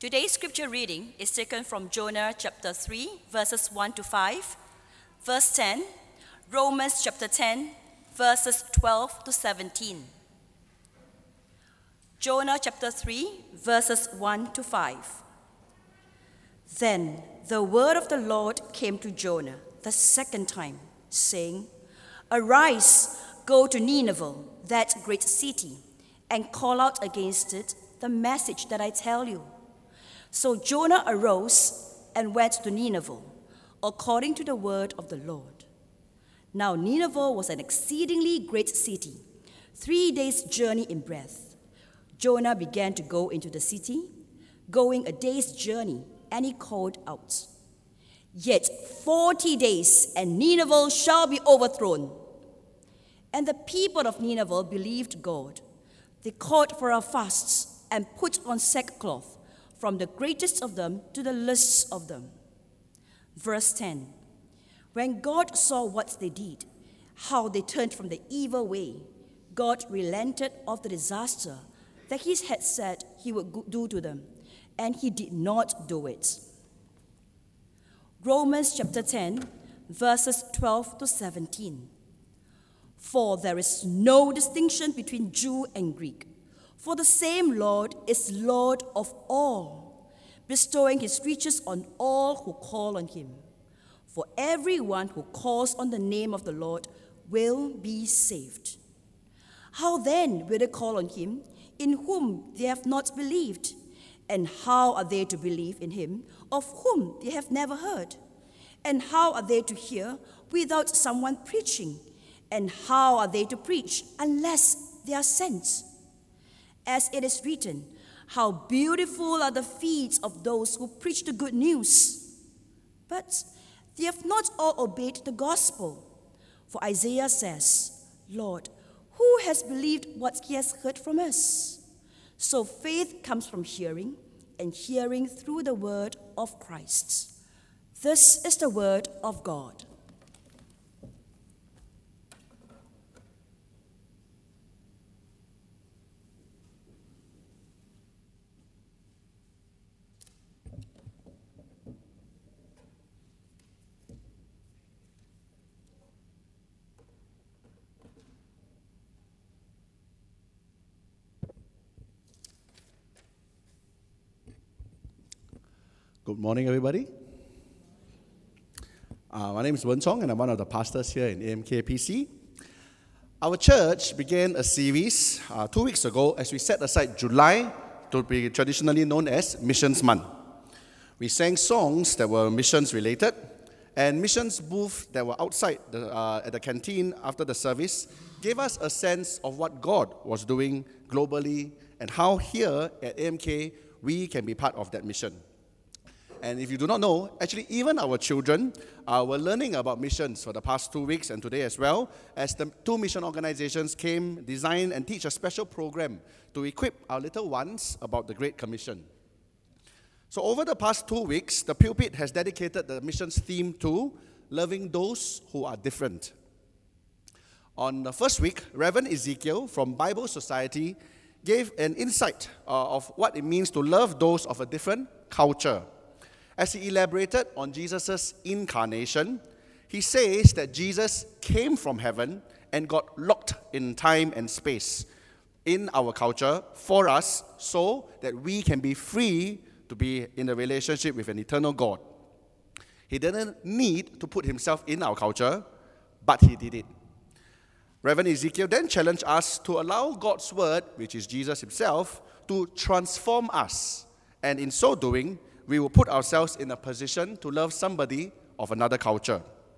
Today's scripture reading is taken from Jonah chapter 3, verses 1 to 5, verse 10, Romans chapter 10, verses 12 to 17. Jonah chapter 3, verses 1 to 5. Then the word of the Lord came to Jonah the second time, saying, "Arise, go to Nineveh, that great city, and call out against it the message that I tell you." So Jonah arose and went to Nineveh, according to the word of the Lord. Now Nineveh was an exceedingly great city, 3 days' journey in breadth. Jonah began to go into the city, going a day's journey, and he called out, "Yet 40 days, and Nineveh shall be overthrown." And the people of Nineveh believed God. They called for a fast and put on sackcloth, from the greatest of them to the least of them. Verse 10. When God saw what they did, how they turned from the evil way, God relented of the disaster that he had said he would do to them, and he did not do it. Romans chapter 10, verses 12 to 17. For there is no distinction between Jew and Greek, for the same Lord is Lord of all, bestowing his riches on all who call on him. For everyone who calls on the name of the Lord will be saved. How then will they call on him in whom they have not believed? And how are they to believe in him of whom they have never heard? And how are they to hear without someone preaching? And how are they to preach unless they are sent? As it is written, how beautiful are the feet of those who preach the good news. But they have not all obeyed the gospel. For Isaiah says, "Lord, who has believed what he has heard from us?" So faith comes from hearing, and hearing through the word of Christ. This is the word of God. Good morning, everybody. My name is Wen Chong, and I'm one of the pastors here in AMKPC. Our church began a series 2 weeks ago as we set aside July to be traditionally known as Missions Month. We sang songs that were missions related, and missions booths that were outside at the canteen after the service gave us a sense of what God was doing globally and how here at AMK we can be part of that mission. And if you do not know, actually even our children were learning about missions for the past 2 weeks and today as well, as the two mission organizations came, design and teach a special program to equip our little ones about the Great Commission. So over the past 2 weeks, the pulpit has dedicated the missions theme to loving those who are different. On the first week, Reverend Ezekiel from Bible Society gave an insight of what it means to love those of a different culture. As he elaborated on Jesus' incarnation, he says that Jesus came from heaven and got locked in time and space in our culture for us so that we can be free to be in a relationship with an eternal God. He didn't need to put himself in our culture, but he did it. Reverend Ezekiel then challenged us to allow God's word, which is Jesus himself, to transform us. And in so doing, we will put ourselves in a position to love somebody of another culture.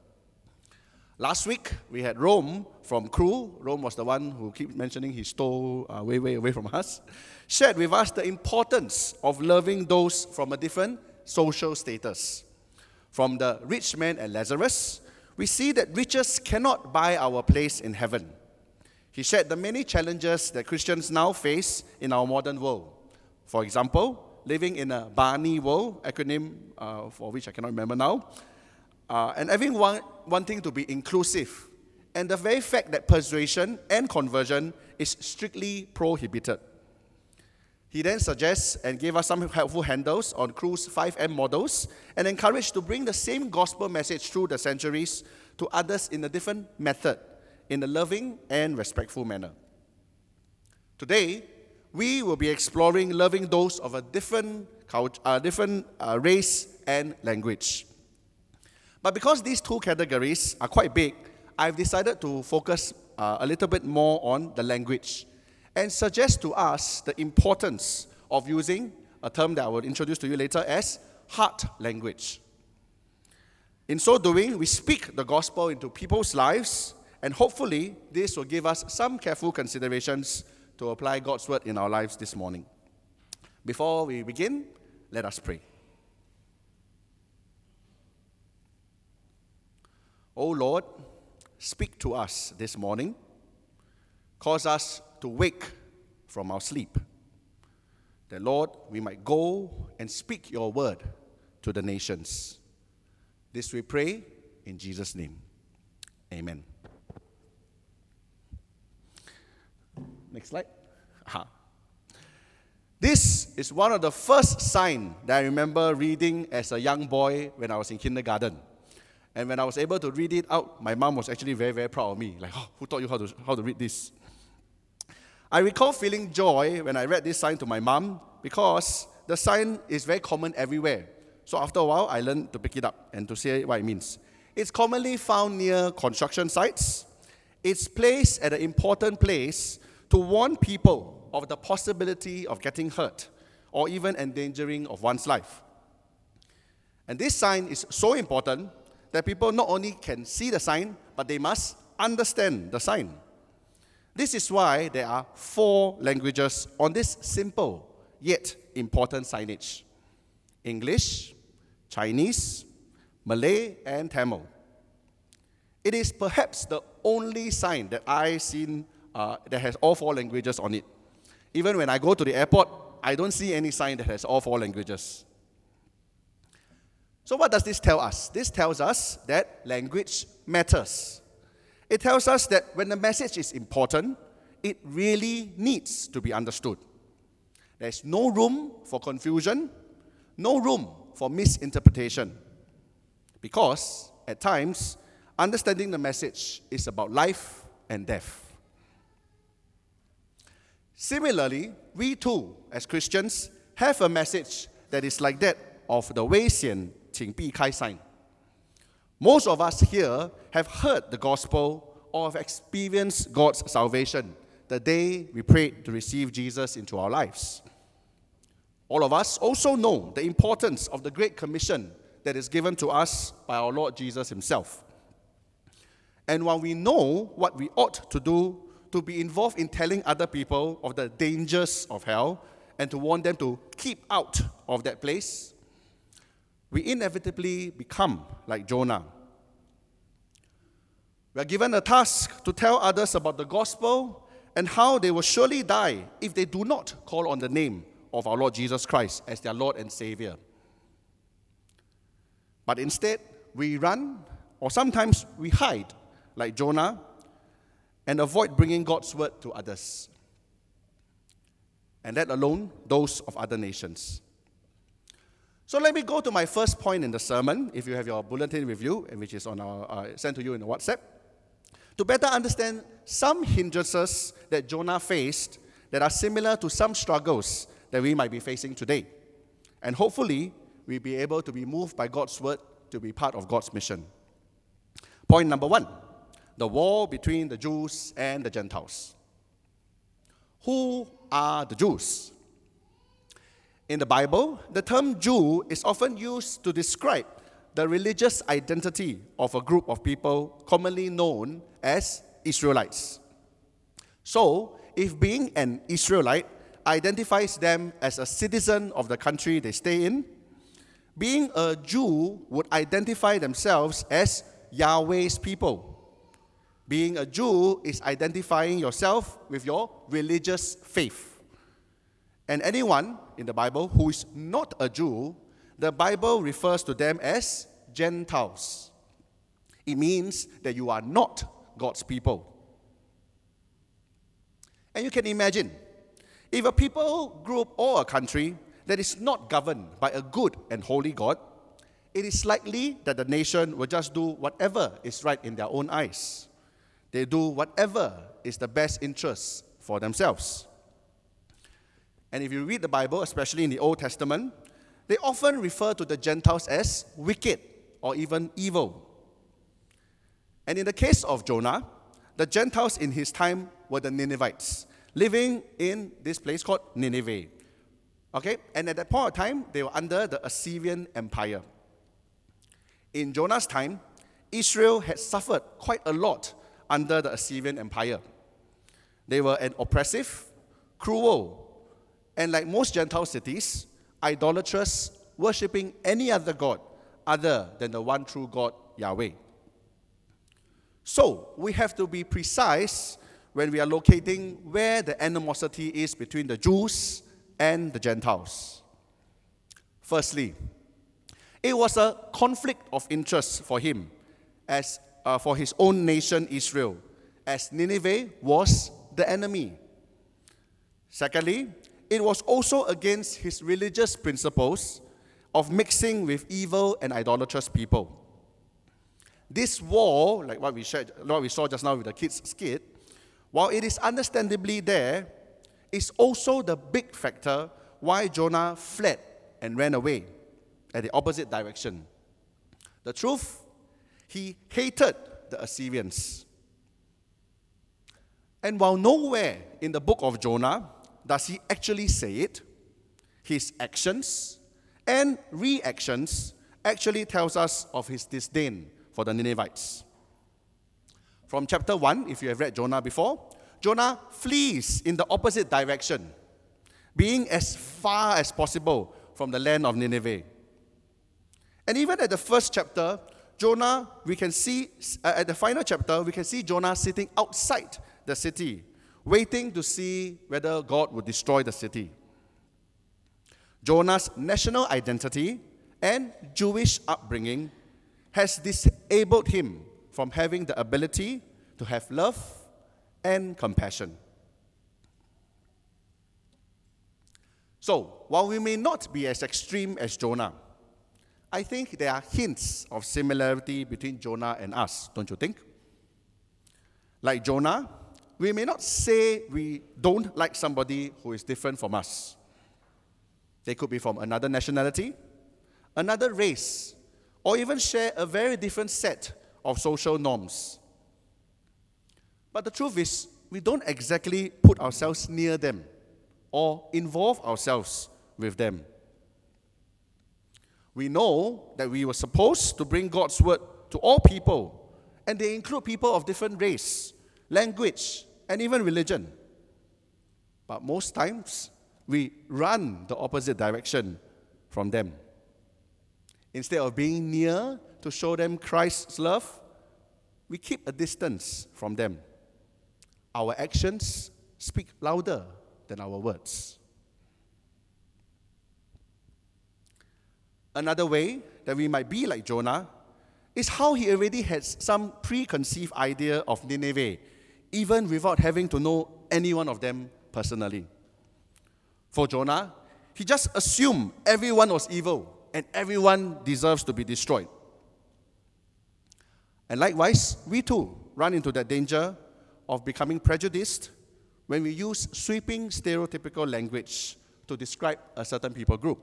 Last week, we had Rome from Crew. Rome was the one who keeps mentioning he stole way away from us. Shared with us the importance of loving those from a different social status. From the rich man and Lazarus, we see that riches cannot buy our place in heaven. He shared the many challenges that Christians now face in our modern world. For example, living in a Barney world, acronym for which I cannot remember now, and everyone wanting to be inclusive, and the very fact that persuasion and conversion is strictly prohibited. He then suggests and gave us some helpful handles on Cru's 5M models and encouraged to bring the same gospel message through the centuries to others in a different method, in a loving and respectful manner. Today, we will be exploring loving those of a different race and language. But because these two categories are quite big, I've decided to focus a little bit more on the language and suggest to us the importance of using a term that I will introduce to you later as heart language. In so doing, we speak the gospel into people's lives, and hopefully this will give us some careful considerations to apply God's word in our lives this morning. Before we begin, let us pray. O Lord, speak to us this morning. Cause us to wake from our sleep. That, Lord, we might go and speak your word to the nations. This we pray in Jesus' name. Amen. Next slide. This is one of the first signs that I remember reading as a young boy when I was in kindergarten. And when I was able to read it out, my mom was actually very, very proud of me. Like, oh, who taught you how to read this? I recall feeling joy when I read this sign to my mom because the sign is very common everywhere. So after a while, I learned to pick it up and to say what it means. It's commonly found near construction sites. It's placed at an important place to warn people of the possibility of getting hurt or even endangering of one's life. And this sign is so important that people not only can see the sign, but they must understand the sign. This is why there are 4 languages on this simple yet important signage: English, Chinese, Malay, and Tamil. It is perhaps the only sign that I've seen that has all 4 languages on it. Even when I go to the airport, I don't see any sign that has all 4 languages. So what does this tell us? This tells us that language matters. It tells us that when the message is important, it really needs to be understood. There's no room for confusion, no room for misinterpretation. Because, at times, understanding the message is about life and death. Similarly, we too, as Christians, have a message that is like that of the 危险请避开 sign. Most of us here have heard the gospel or have experienced God's salvation the day we prayed to receive Jesus into our lives. All of us also know the importance of the Great Commission that is given to us by our Lord Jesus himself. And while we know what we ought to do to be involved in telling other people of the dangers of hell and to warn them to keep out of that place, we inevitably become like Jonah. We are given a task to tell others about the gospel and how they will surely die if they do not call on the name of our Lord Jesus Christ as their Lord and Savior. But instead, we run, or sometimes we hide, like Jonah, and avoid bringing God's word to others. And let alone those of other nations. So let me go to my first point in the sermon, if you have your bulletin with you, which is on our sent to you in the WhatsApp, to better understand some hindrances that Jonah faced that are similar to some struggles that we might be facing today. And hopefully, we'll be able to be moved by God's word to be part of God's mission. Point number 1, the war between the Jews and the Gentiles. Who are the Jews? In the Bible, the term Jew is often used to describe the religious identity of a group of people commonly known as Israelites. So, if being an Israelite identifies them as a citizen of the country they stay in, being a Jew would identify themselves as Yahweh's people. Being a Jew is identifying yourself with your religious faith. And anyone in the Bible who is not a Jew, the Bible refers to them as Gentiles. It means that you are not God's people. And you can imagine, If a people, group, or a country that is not governed by a good and holy God, it is likely that the nation will just do whatever is right in their own eyes. They do whatever is the best interest for themselves. And if you read the Bible, especially in the Old Testament, they often refer to the Gentiles as wicked or even evil. And in the case of Jonah, the Gentiles in his time were the Ninevites, living in this place called Nineveh. Okay? And at that point of time, they were under the Assyrian Empire. In Jonah's time, Israel had suffered quite a lot under the Assyrian Empire. They were an oppressive, cruel, and like most Gentile cities, idolatrous, worshipping any other god other than the one true God, Yahweh. So, we have to be precise when we are locating where the animosity is between the Jews and the Gentiles. Firstly, it was a conflict of interest for him, as for his own nation Israel, as Nineveh was the enemy. Secondly, it was also against his religious principles of mixing with evil and idolatrous people. This war, like what we saw just now with the kids' skit, while it is understandably there, is also the big factor why Jonah fled and ran away at the opposite direction. The truth, he hated the Assyrians. And while nowhere in the book of Jonah does he actually say it, his actions and reactions actually tells us of his disdain for the Ninevites. From chapter 1, if you have read Jonah before, Jonah flees in the opposite direction, being as far as possible from the land of Nineveh. And even at the first chapter, Jonah, we can see, at the final chapter, we can see Jonah sitting outside the city, waiting to see whether God would destroy the city. Jonah's national identity and Jewish upbringing has disabled him from having the ability to have love and compassion. So, while we may not be as extreme as Jonah, I think there are hints of similarity between Jonah and us, don't you think? Like Jonah, we may not say we don't like somebody who is different from us. They could be from another nationality, another race, or even share a very different set of social norms. But the truth is, we don't exactly put ourselves near them or involve ourselves with them. We know that we were supposed to bring God's word to all people, and they include people of different race, language, and even religion. But most times, we run the opposite direction from them. Instead of being near to show them Christ's love, we keep a distance from them. Our actions speak louder than our words. Another way that we might be like Jonah is how he already has some preconceived idea of Nineveh, even without having to know any one of them personally. For Jonah, he just assumed everyone was evil and everyone deserves to be destroyed. And likewise, we too run into that danger of becoming prejudiced when we use sweeping stereotypical language to describe a certain people group.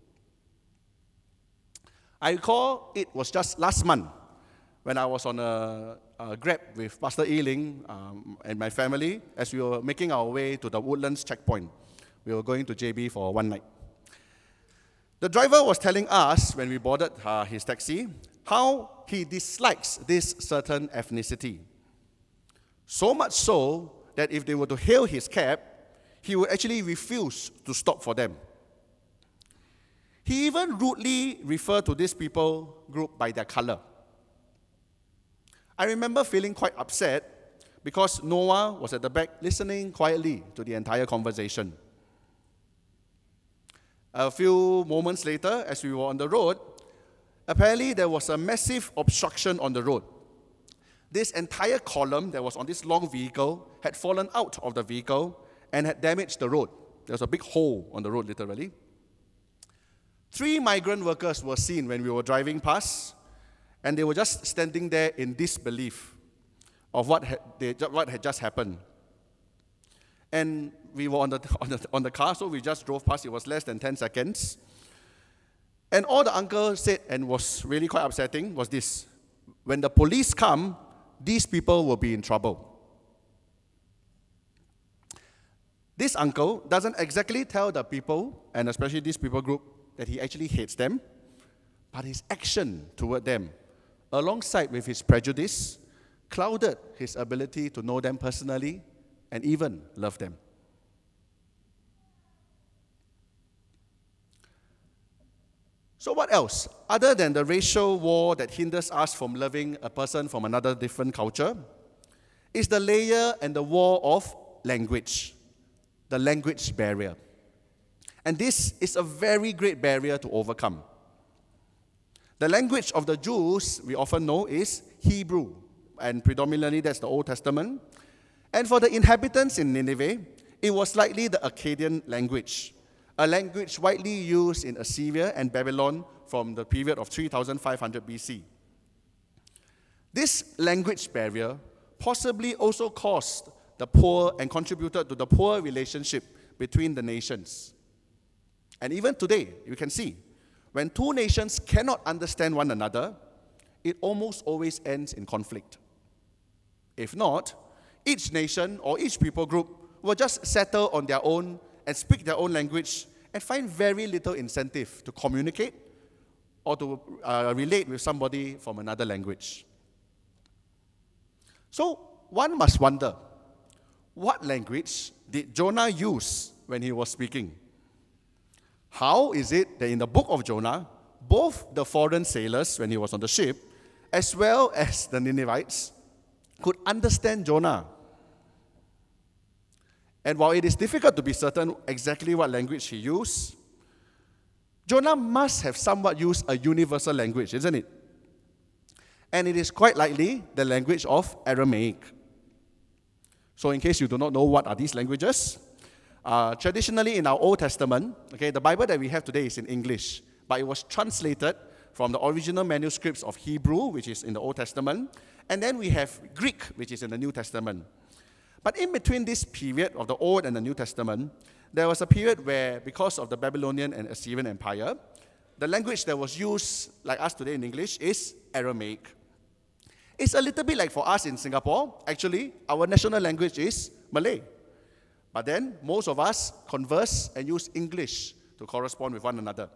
I recall it was just last month when I was on a Grab with Pastor Eling and my family as we were making our way to the Woodlands checkpoint. We were going to JB for one night. The driver was telling us when we boarded his taxi how he dislikes this certain ethnicity. So much so that if they were to hail his cab, he would actually refuse to stop for them. He even rudely referred to this people group by their color. I remember feeling quite upset because Noah was at the back listening quietly to the entire conversation. A few moments later, as we were on the road, apparently there was a massive obstruction on the road. This entire column that was on this long vehicle had fallen out of the vehicle and had damaged the road. There was a big hole on the road, literally. 3 migrant workers were seen when we were driving past, and they were just standing there in disbelief of what had just happened. And we were on the car, so we just drove past. It was less than 10 seconds. And all the uncle said, and was really quite upsetting, was this: when the police come, these people will be in trouble. This uncle doesn't exactly tell the people, and especially this people group, that he actually hates them, but his action toward them, alongside with his prejudice, clouded his ability to know them personally and even love them. So what else? Other than the racial war that hinders us from loving a person from another different culture, is the layer and the wall of language, the language barrier. And this is a very great barrier to overcome. The language of the Jews, we often know, is Hebrew, and predominantly that's the Old Testament. And for the inhabitants in Nineveh, it was likely the Akkadian language, a language widely used in Assyria and Babylon from the period of 3500 BC. This language barrier possibly also caused the poor and contributed to the poor relationship between the nations. And even today, you can see, when 2 nations cannot understand one another, it almost always ends in conflict. If not, each nation or each people group will just settle on their own and speak their own language and find very little incentive to communicate or to relate with somebody from another language. So one must wonder, what language did Jonah use when he was speaking? How is it that in the book of Jonah, both the foreign sailors when he was on the ship, as well as the Ninevites, could understand Jonah? And while it is difficult to be certain exactly what language he used, Jonah must have somewhat used a universal language, isn't it? And it is quite likely the language of Aramaic. So in case you do not know what are these languages, traditionally in our Old Testament, the Bible that we have today is in English, but it was translated from the original manuscripts of Hebrew, which is in the Old Testament, and then we have Greek, which is in the New Testament. But in between this period of the Old and the New Testament, there was a period where, because of the Babylonian and Assyrian Empire, the language that was used, like us today in English, is Aramaic. It's a little bit like for us in Singapore. Actually, our national language is Malay. But then, most of us converse and use English to correspond with one another.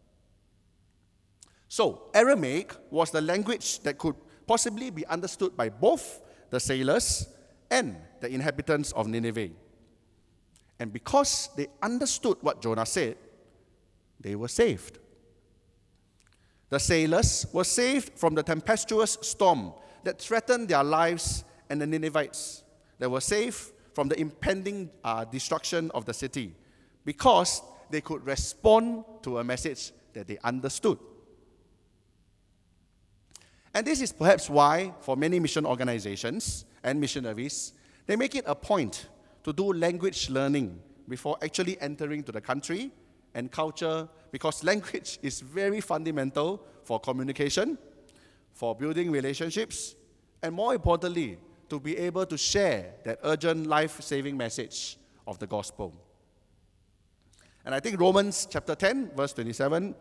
So, Aramaic was the language that could possibly be understood by both the sailors and the inhabitants of Nineveh. And because they understood what Jonah said, they were saved. The sailors were saved from the tempestuous storm that threatened their lives, and the Ninevites, they were saved from the impending destruction of the city because they could respond to a message that they understood. And this is perhaps why, for many mission organizations and missionaries, they make it a point to do language learning before actually entering to the country and culture, because language is very fundamental for communication, for building relationships, and more importantly, to be able to share that urgent life-saving message of the gospel. And I think Romans chapter 10, verse 12,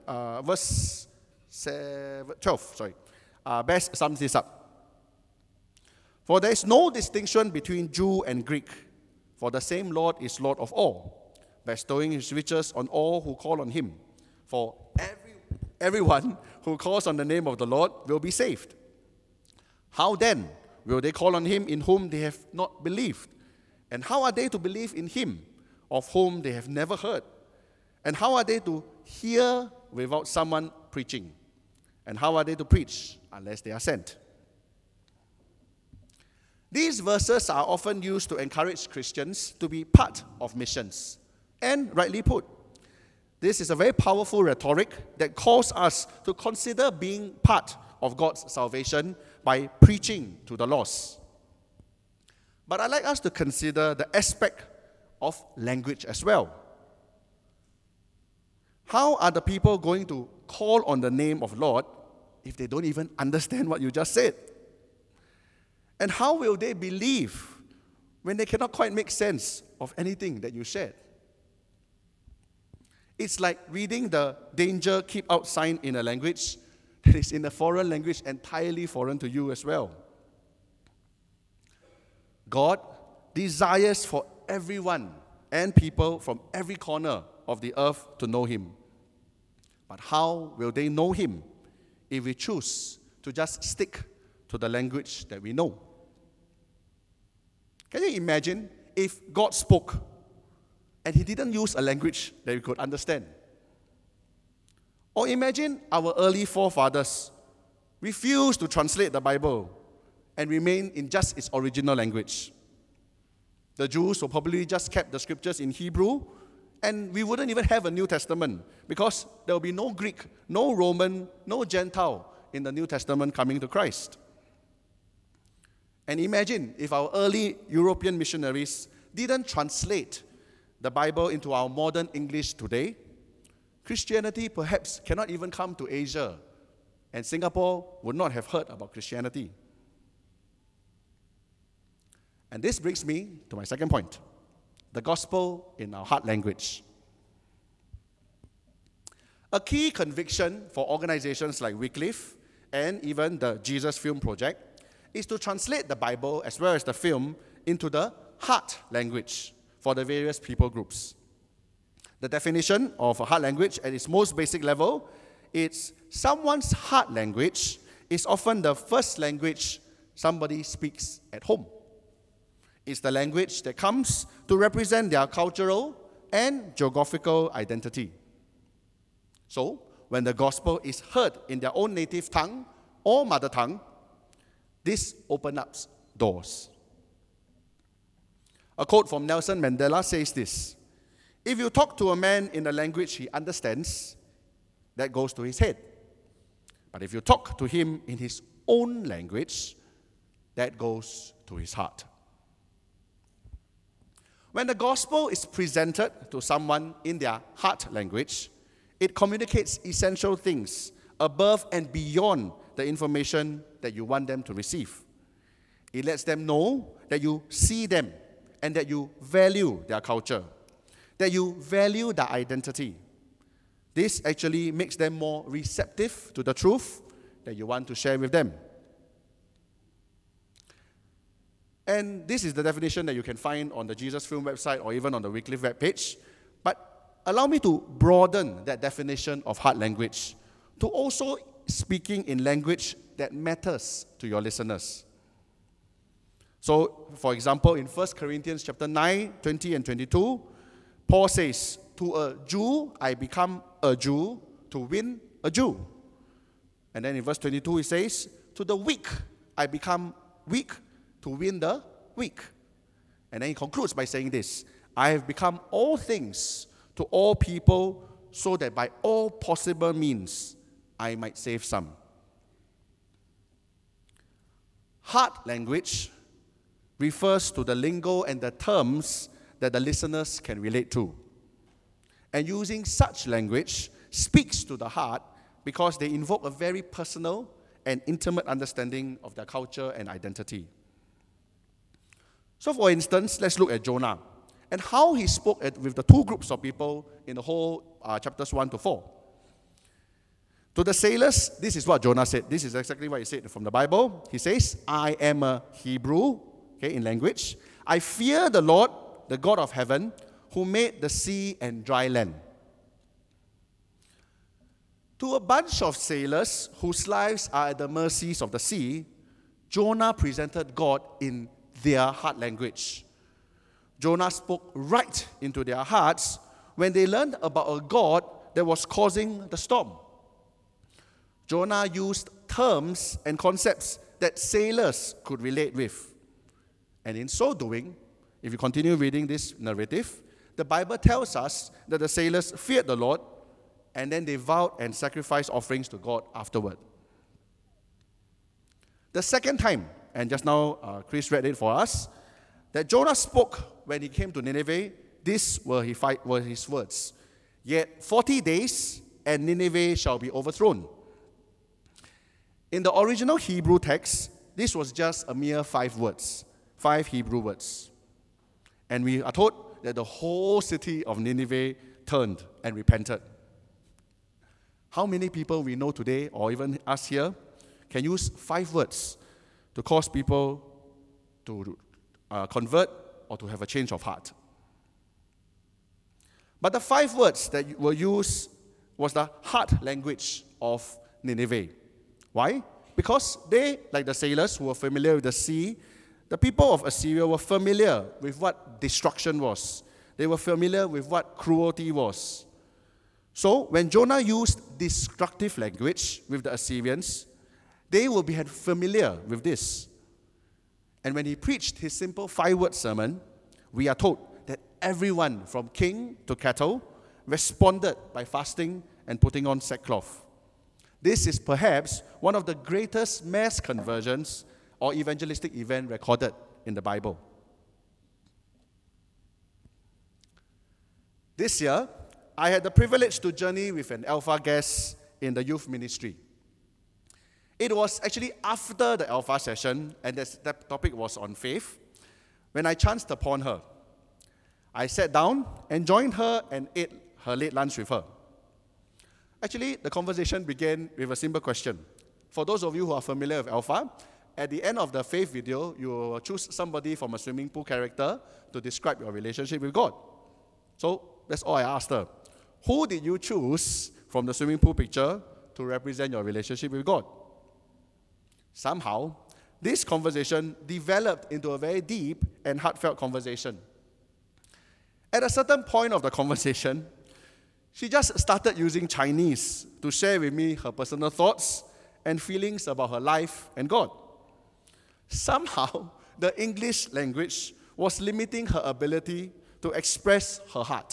best sums this up. For there is no distinction between Jew and Greek, for the same Lord is Lord of all, bestowing his riches on all who call on him. For everyone who calls on the name of the Lord will be saved. How then will they call on him in whom they have not believed? And how are they to believe in him of whom they have never heard? And how are they to hear without someone preaching? And how are they to preach unless they are sent? These verses are often used to encourage Christians to be part of missions. And rightly put, this is a very powerful rhetoric that calls us to consider being part of God's salvation by preaching to the lost. But I'd like us to consider the aspect of language as well, How are the people going to call on the name of Lord if they don't even understand what you just said? And how will they believe when they cannot quite make sense of anything that you shared? It's like reading the danger keep out sign in a language that is in a foreign language, entirely foreign to you as well. God desires for everyone and people from every corner of the earth to know Him. But how will they know Him if we choose to just stick to the language that we know? Can you imagine if God spoke and He didn't use a language that we could understand? Or imagine our early forefathers refused to translate the Bible and remain in just its original language. The Jews will probably just kept the scriptures in Hebrew, and we wouldn't even have a New Testament because there will be no Greek, no Roman, no Gentile in the New Testament coming to Christ. And imagine if our early European missionaries didn't translate the Bible into our modern English today, Christianity perhaps cannot even come to Asia, and Singapore would not have heard about Christianity. And this brings me to my second point, the gospel in our heart language. A key conviction for organizations like Wycliffe and even the Jesus Film Project is to translate the Bible as well as the film into the heart language for the various people groups. The definition of a heart language at its most basic level, it's someone's heart language is often the first language somebody speaks at home. It's the language that comes to represent their cultural and geographical identity. So, when the gospel is heard in their own native tongue or mother tongue, this opens up doors. A quote from Nelson Mandela says this: "If you talk to a man in a language he understands, that goes to his head. But if you talk to him in his own language, that goes to his heart." When the gospel is presented to someone in their heart language, it communicates essential things above and beyond the information that you want them to receive. It lets them know that you see them and that you value their culture, that you value their identity. This actually makes them more receptive to the truth that you want to share with them. And this is the definition that you can find on the Jesus Film website or even on the Wycliffe webpage. But allow me to broaden that definition of heart language to also speaking in language that matters to your listeners. So, for example, in 1 Corinthians chapter 9, 20 and 22, Paul says, "To a Jew, I become a Jew to win a Jew." And then in verse 22, he says, "To the weak, I become weak to win the weak." And then he concludes by saying this: "I have become all things to all people so that by all possible means I might save some." Heart language refers to the lingo and the terms that the listeners can relate to. And using such language speaks to the heart because they invoke a very personal and intimate understanding of their culture and identity. So for instance, let's look at Jonah and how he spoke with the two groups of people in the whole chapters 1 to 4. To the sailors, this is what Jonah said. This is exactly what he said from the Bible. He says, "I am a Hebrew," okay, in language. "I fear the Lord, the God of heaven, who made the sea and dry land." To a bunch of sailors whose lives are at the mercies of the sea, Jonah presented God in their heart language. Jonah spoke right into their hearts when they learned about a God that was causing the storm. Jonah used terms and concepts that sailors could relate with. And in so doing, if you continue reading this narrative, the Bible tells us that the sailors feared the Lord and then they vowed and sacrificed offerings to God afterward. The second time, and just now Chris read it for us, that Jonah spoke when he came to Nineveh, these were his words: Yet 40 days, and Nineveh shall be overthrown. In the original Hebrew text, this was just a mere 5 words, 5 Hebrew words. And we are told that the whole city of Nineveh turned and repented. How many people we know today, or even us here, can use 5 words to cause people to convert or to have a change of heart? But the 5 words that were used was the heart language of Nineveh. Why? Because they, like the sailors who were familiar with the sea, the people of Assyria were familiar with what destruction was. They were familiar with what cruelty was. So when Jonah used destructive language with the Assyrians, they will be familiar with this. And when he preached his simple 5-word sermon, we are told that everyone from king to cattle responded by fasting and putting on sackcloth. This is perhaps one of the greatest mass conversions or evangelistic event recorded in the Bible. This year, I had the privilege to journey with an Alpha guest in the youth ministry. It was actually after the Alpha session, and that topic was on faith, when I chanced upon her. I sat down and joined her and ate her late lunch with her. Actually, the conversation began with a simple question. For those of you who are familiar with Alpha, at the end of the faith video, you will choose somebody from a swimming pool character to describe your relationship with God. So that's all I asked her. Who did you choose from the swimming pool picture to represent your relationship with God? Somehow, this conversation developed into a very deep and heartfelt conversation. At a certain point of the conversation, she just started using Chinese to share with me her personal thoughts and feelings about her life and God. Somehow, the English language was limiting her ability to express her heart.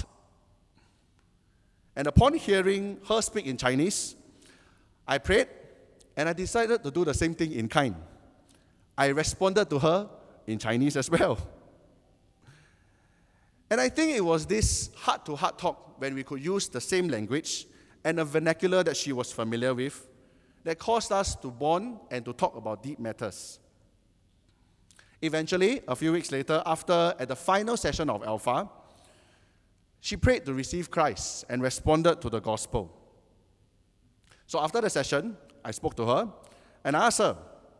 And upon hearing her speak in Chinese, I prayed and I decided to do the same thing in kind. I responded to her in Chinese as well. And I think it was this heart-to-heart talk when we could use the same language and a vernacular that she was familiar with that caused us to bond and to talk about deep matters. Eventually, a few weeks later, at the final session of Alpha, she prayed to receive Christ and responded to the gospel. So after the session, I spoke to her and asked her,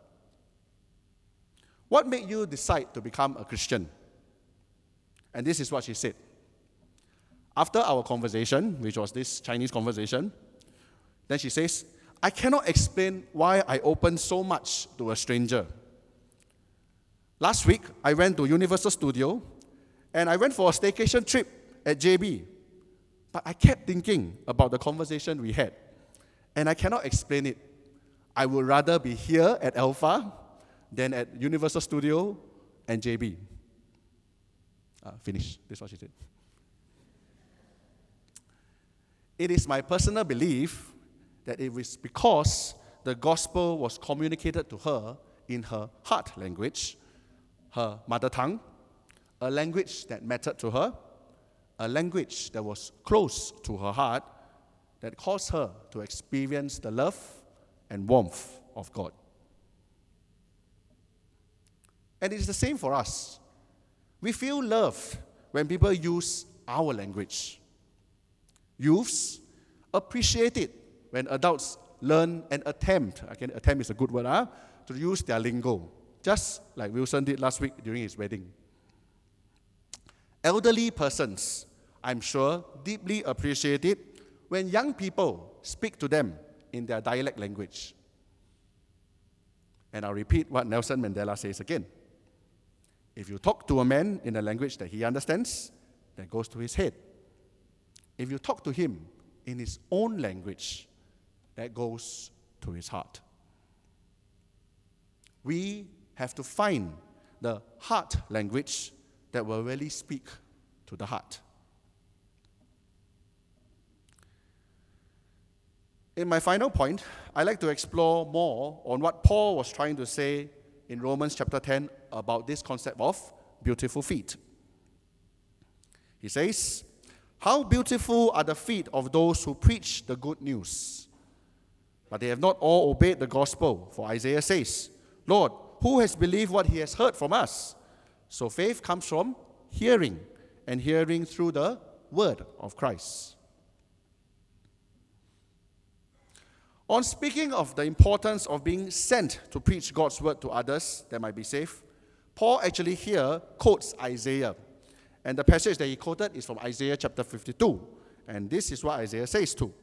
"What made you decide to become a Christian?" And this is what she said. After our conversation, which was this Chinese conversation, then she says, "I cannot explain why I opened so much to a stranger. Last week, I went to Universal Studios and I went for a staycation trip at JB. But I kept thinking about the conversation we had, and I cannot explain it. I would rather be here at Alpha than at Universal Studios and JB." Finish. This is what she said. It is my personal belief that it was because the gospel was communicated to her in her heart language, her mother tongue, a language that mattered to her, a language that was close to her heart, that caused her to experience the love and warmth of God. And it is the same for us. We feel loved when people use our language. Youths appreciate it when adults learn and attempt is a good word, to use their lingo, just like Wilson did last week during his wedding. Elderly persons, I'm sure, deeply appreciate it when young people speak to them in their dialect language. And I'll repeat what Nelson Mandela says again. If you talk to a man in a language that he understands, that goes to his head. If you talk to him in his own language, that goes to his heart. We have to find the heart language that will really speak to the heart. In my final point, I'd like to explore more on what Paul was trying to say in Romans chapter 10 about this concept of beautiful feet. He says, How beautiful are the feet of those who preach the good news. But they have not all obeyed the gospel. For Isaiah says, Lord, who has believed what he has heard from us? So faith comes from hearing, and hearing through the word of Christ. On speaking of the importance of being sent to preach God's word to others that might be saved, Paul actually here quotes Isaiah. And the passage that he quoted is from Isaiah chapter 52. And this is what Isaiah says too.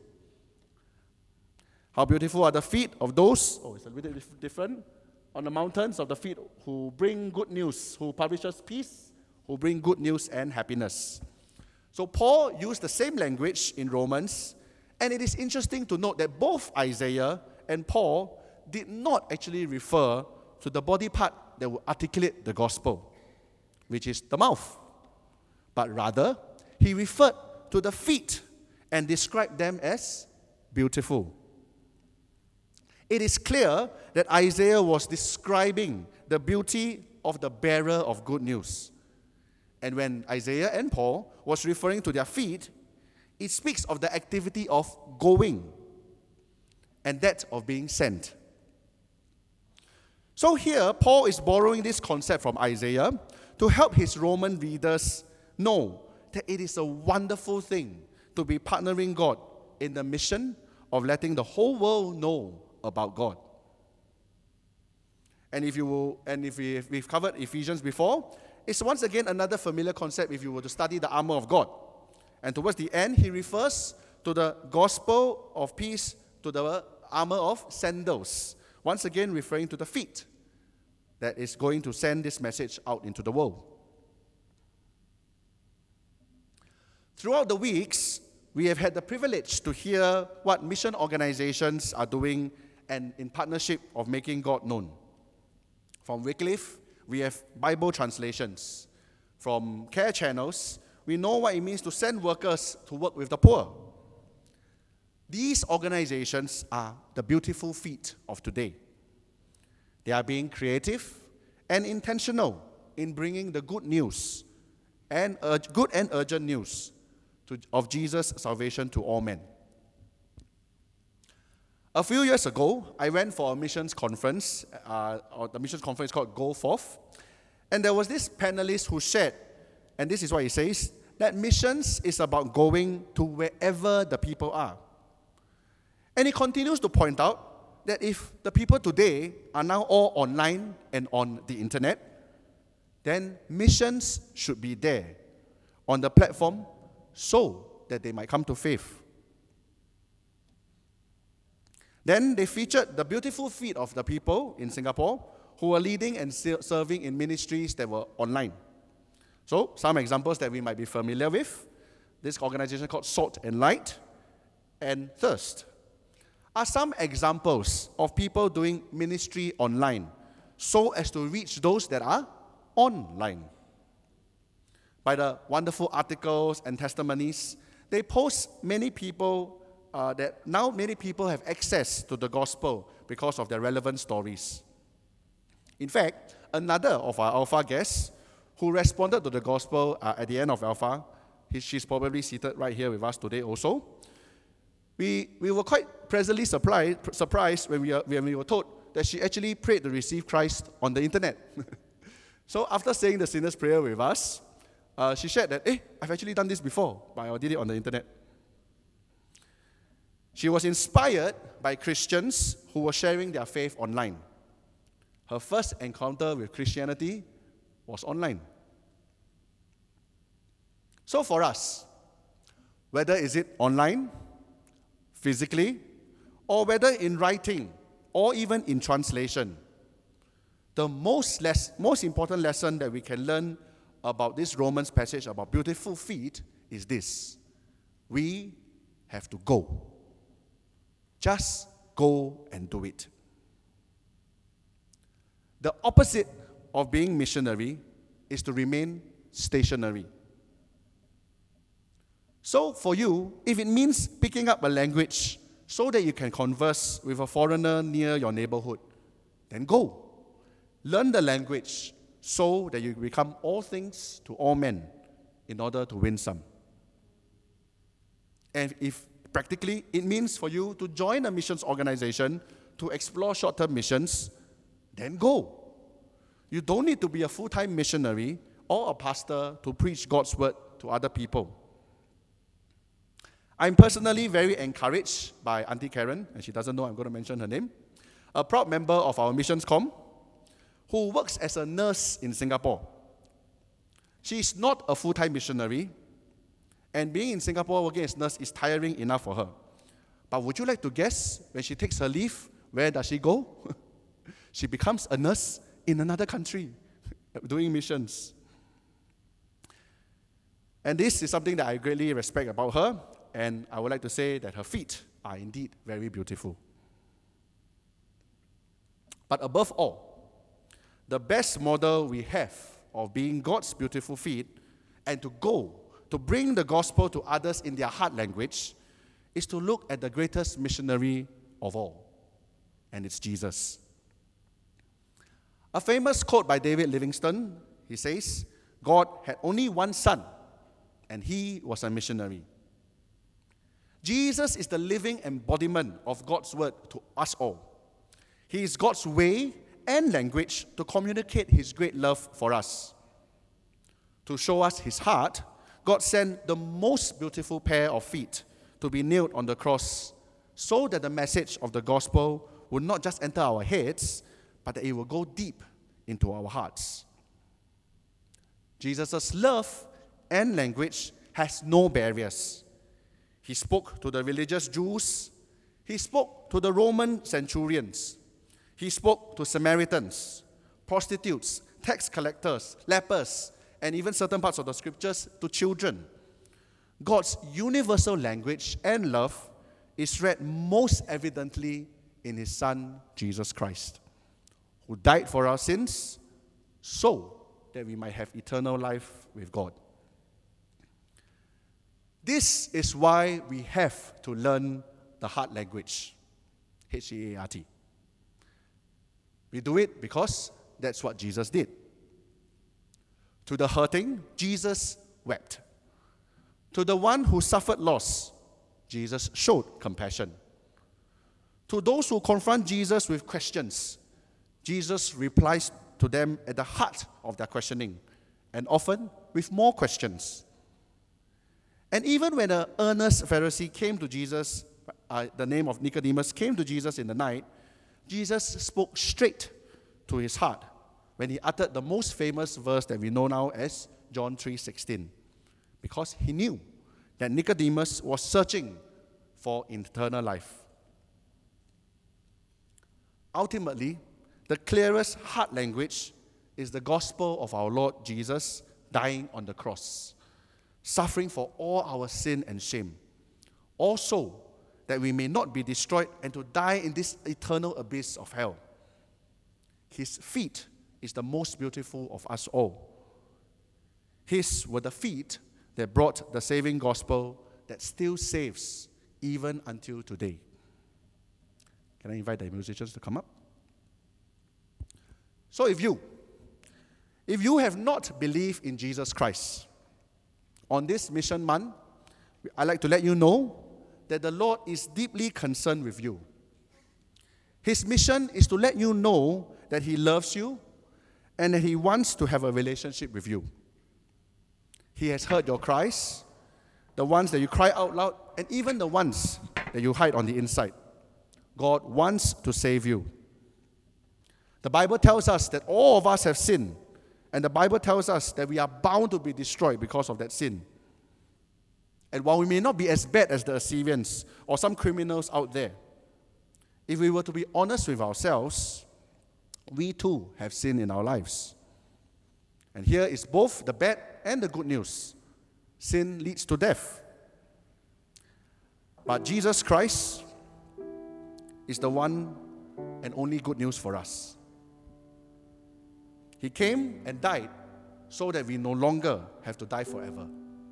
How beautiful are the feet of those, it's a little bit different, on the mountains of the feet who bring good news, who publishes peace, who bring good news and happiness. So Paul used the same language in Romans, and it is interesting to note that both Isaiah and Paul did not actually refer to the body part that will articulate the gospel, which is the mouth. But rather, he referred to the feet and described them as beautiful. It is clear that Isaiah was describing the beauty of the bearer of good news. And when Isaiah and Paul was referring to their feet, it speaks of the activity of going and that of being sent. So here, Paul is borrowing this concept from Isaiah to help his Roman readers know that it is a wonderful thing to be partnering God in the mission of letting the whole world know about God. And if we've covered Ephesians before, it's once again another familiar concept if you were to study the armor of God. And towards the end, he refers to the gospel of peace, to the armor of sandals. Once again, referring to the feet that is going to send this message out into the world. Throughout the weeks, we have had the privilege to hear what mission organizations are doing and in partnership of making God known. From Wycliffe, we have Bible translations. From Care Channels, we know what it means to send workers to work with the poor. These organizations are the beautiful feet of today. They are being creative and intentional in bringing the good news and good and urgent news of Jesus' salvation to all men. A few years ago, I went for a missions conference. The missions conference is called Go Forth. And there was this panelist who shared, and this is what he says, that missions is about going to wherever the people are. And he continues to point out that if the people today are now all online and on the internet, then missions should be there on the platform so that they might come to faith. Then they featured the beautiful feet of the people in Singapore who were leading and serving in ministries that were online. So, some examples that we might be familiar with. This organization called Salt and Light and Thirst are some examples of people doing ministry online so as to reach those that are online. By the wonderful articles and testimonies, they post many people that now many people have access to the gospel because of their relevant stories. In fact, another of our Alpha guests who responded to the gospel at the end of Alpha, she's probably seated right here with us today also. We were quite pleasantly surprised when we were told that she actually prayed to receive Christ on the internet. So after saying the sinner's prayer with us, she shared that, I've actually done this before, but I did it on the internet. She was inspired by Christians who were sharing their faith online. Her first encounter with Christianity was online. So for us, whether is it online, physically, or whether in writing, or even in translation, the most important lesson that we can learn about this Romans passage about beautiful feet is this: we have to go. Just go and do it. The opposite of being missionary is to remain stationary. So for you, if it means picking up a language so that you can converse with a foreigner near your neighborhood, then go. Learn the language so that you become all things to all men in order to win some. And if practically it means for you to join a missions organization to explore short-term missions, then go. You don't need to be a full-time missionary or a pastor to preach God's word to other people. I'm personally very encouraged by Auntie Karen, and she doesn't know I'm going to mention her name, a proud member of our missions com, who works as a nurse in Singapore. She is not a full-time missionary, and being in Singapore working as a nurse is tiring enough for her. But would you like to guess, when she takes her leave, where does she go? She becomes a nurse in another country, doing missions. And this is something that I greatly respect about her, and I would like to say that her feet are indeed very beautiful. But above all, the best model we have of being God's beautiful feet and to go to bring the gospel to others in their heart language is to look at the greatest missionary of all, and it's Jesus. A famous quote by David Livingstone, he says, God had only one son, and he was a missionary. Jesus is the living embodiment of God's word to us all. He is God's way and language to communicate his great love for us. To show us his heart, God sent the most beautiful pair of feet to be nailed on the cross so that the message of the gospel would not just enter our heads, but that it will go deep into our hearts. Jesus' love and language has no barriers. He spoke to the religious Jews. He spoke to the Roman centurions. He spoke to Samaritans, prostitutes, tax collectors, lepers, and even certain parts of the scriptures to children. God's universal language and love is read most evidently in his Son, Jesus Christ, who died for our sins so that we might have eternal life with God. This is why we have to learn the heart language, H-E-A-R-T. We do it because that's what Jesus did. To the hurting, Jesus wept. To the one who suffered loss, Jesus showed compassion. To those who confront Jesus with questions, Jesus replies to them at the heart of their questioning, and often with more questions. And even when an earnest Pharisee came to Jesus, the name of Nicodemus, came to Jesus in the night, Jesus spoke straight to his heart when he uttered the most famous verse that we know now as John 3:16, because he knew that Nicodemus was searching for eternal life. Ultimately, the clearest heart language is the gospel of our Lord Jesus dying on the cross, suffering for all our sin and shame, also that we may not be destroyed and to die in this eternal abyss of hell. His feet is the most beautiful of us all. His were the feet that brought the saving gospel that still saves even until today. Can I invite the musicians to come up? So if you have not believed in Jesus Christ, on this mission month, I'd like to let you know that the Lord is deeply concerned with you. His mission is to let you know that he loves you and that he wants to have a relationship with you. He has heard your cries, the ones that you cry out loud, and even the ones that you hide on the inside. God wants to save you. The Bible tells us that all of us have sinned, and the Bible tells us that we are bound to be destroyed because of that sin. And while we may not be as bad as the Assyrians or some criminals out there, if we were to be honest with ourselves, we too have sin in our lives. And here is both the bad and the good news. Sin leads to death. But Jesus Christ is the one and only good news for us. He came and died so that we no longer have to die forever.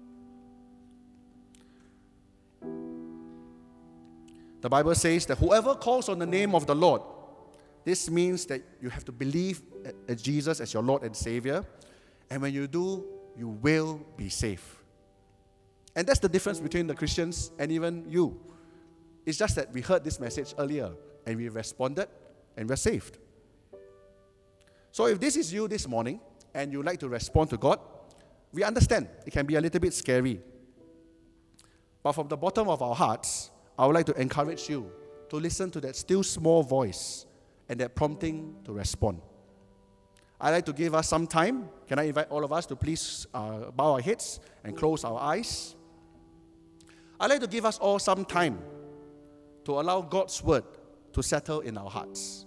The Bible says that whoever calls on the name of the Lord, this means that you have to believe at Jesus as your Lord and Savior, and when you do, you will be saved. And that's the difference between the Christians and even you. It's just that we heard this message earlier and we responded and we're saved. So if this is you this morning and you like to respond to God, we understand it can be a little bit scary. But from the bottom of our hearts, I would like to encourage you to listen to that still small voice and that prompting to respond. I'd like to give us some time. Can I invite all of us to please bow our heads and close our eyes? I'd like to give us all some time to allow God's word to settle in our hearts.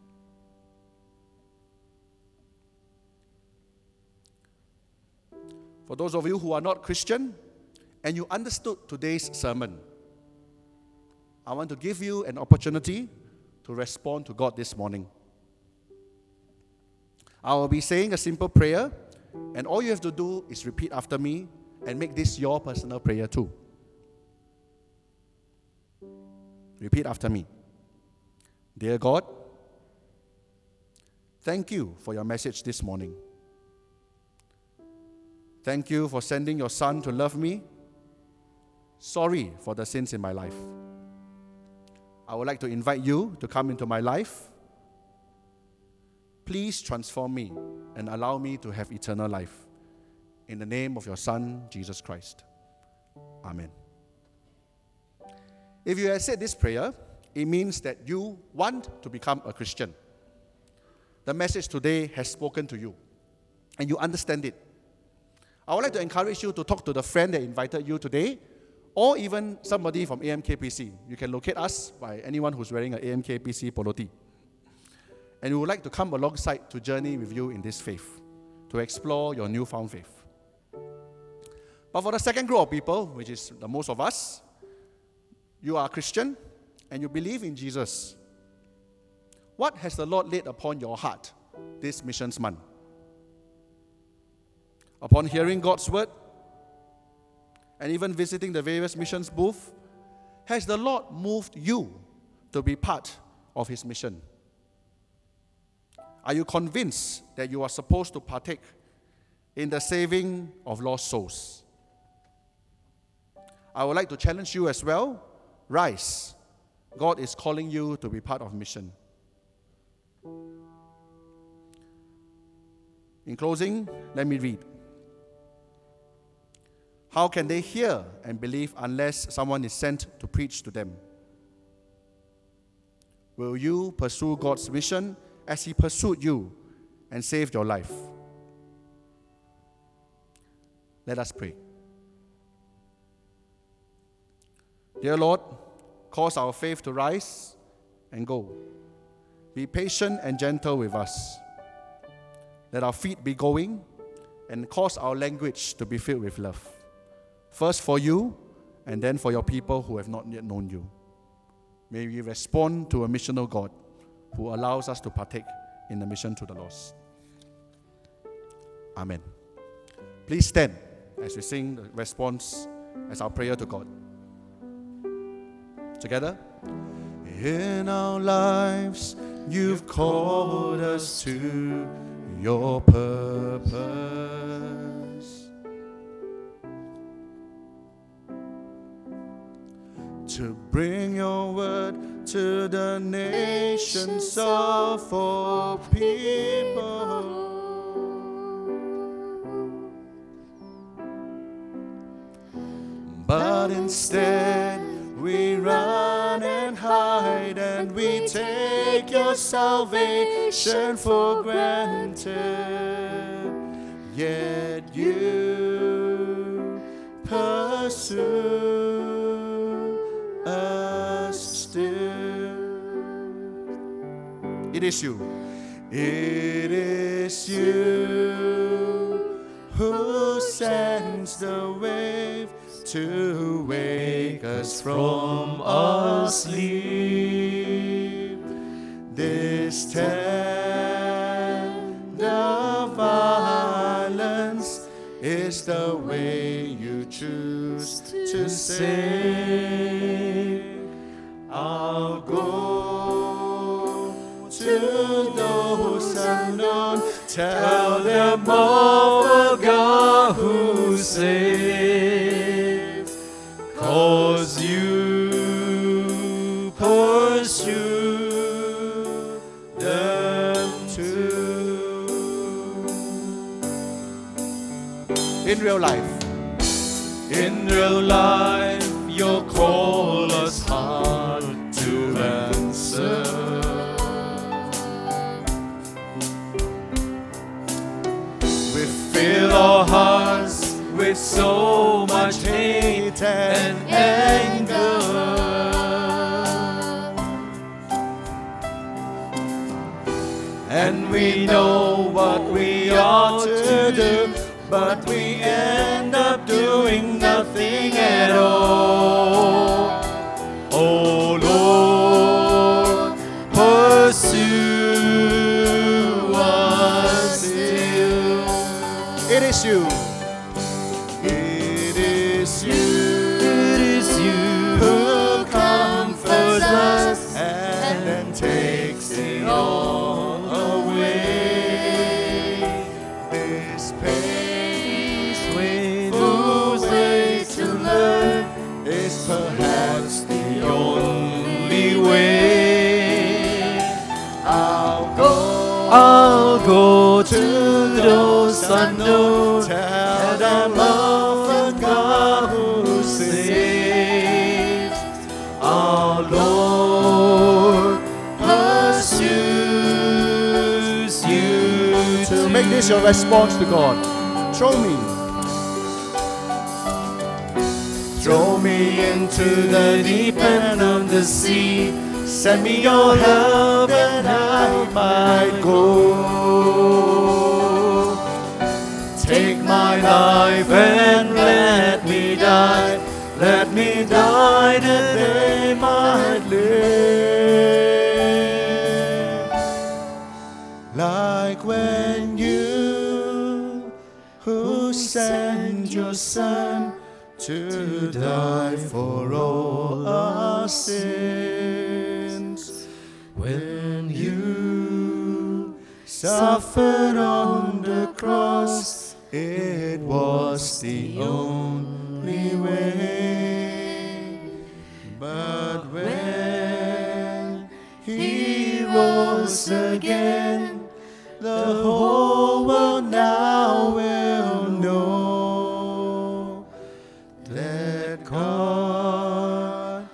For those of you who are not Christian and you understood today's sermon, I want to give you an opportunity to respond to God this morning. I will be saying a simple prayer, and all you have to do is repeat after me and make this your personal prayer too. Repeat after me. Dear God, thank you for your message this morning. Thank you for sending your Son to love me. Sorry for the sins in my life. I would like to invite you to come into my life. Please transform me and allow me to have eternal life. In the name of your Son, Jesus Christ. Amen. If you have said this prayer, it means that you want to become a Christian. The message today has spoken to you, and you understand it. I would like to encourage you to talk to the friend that invited you today, or even somebody from AMKPC. You can locate us by anyone who's wearing an AMKPC polo tee. And we would like to come alongside to journey with you in this faith, to explore your newfound faith. But for the second group of people, which is the most of us, you are a Christian and you believe in Jesus. What has the Lord laid upon your heart this missions month? Upon hearing God's word and even visiting the various missions booths, has the Lord moved you to be part of His mission? Are you convinced that you are supposed to partake in the saving of lost souls? I would like to challenge you as well. Rise. God is calling you to be part of mission. In closing, let me read. How can they hear and believe unless someone is sent to preach to them? Will you pursue God's mission as He pursued you and saved your life? Let us pray. Dear Lord, cause our faith to rise and go. Be patient and gentle with us. Let our feet be going and cause our language to be filled with love. First for you and then for your people who have not yet known you. May we respond to a missional God who allows us to partake in the mission to the lost. Amen. Please stand as we sing the response as our prayer to God. Together. In our lives, you've called us to your purpose. To bring your word to the nations of all people. But instead, we run and hide and we take your salvation for granted. Yet you pursue us still. It is you. It is you who sends the wave to wake us from our sleep. This tender violence is the way you choose to save. I'll go to those unknown, tell them of a God who saves. pursue them too. In real life, in real life, your call is hard to answer. We fill our hearts with so much hate and anger. And we know what we ought to do, but we end up doing nothing at all. Oh Lord, pursue us still. it is you. It is you who comforts us and then takes it all away. This painful way to learn is perhaps the only way. I'll go to those unknown, tell them of the God who saves. Our Lord pursues you To make this your response to God, throw me into the deep end of the sea. Send me your help and I might go. Take my life and let me die. Let me die that they might live. Like when you who sent your Son to die for all our sins. When you suffered on the cross, it was the only way. But when He rose again, the whole world now will know that God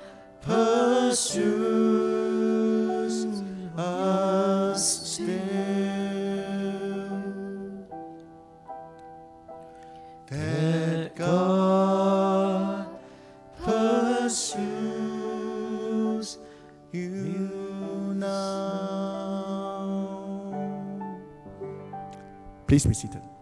pursues us still. That God pursues you now. Please be seated.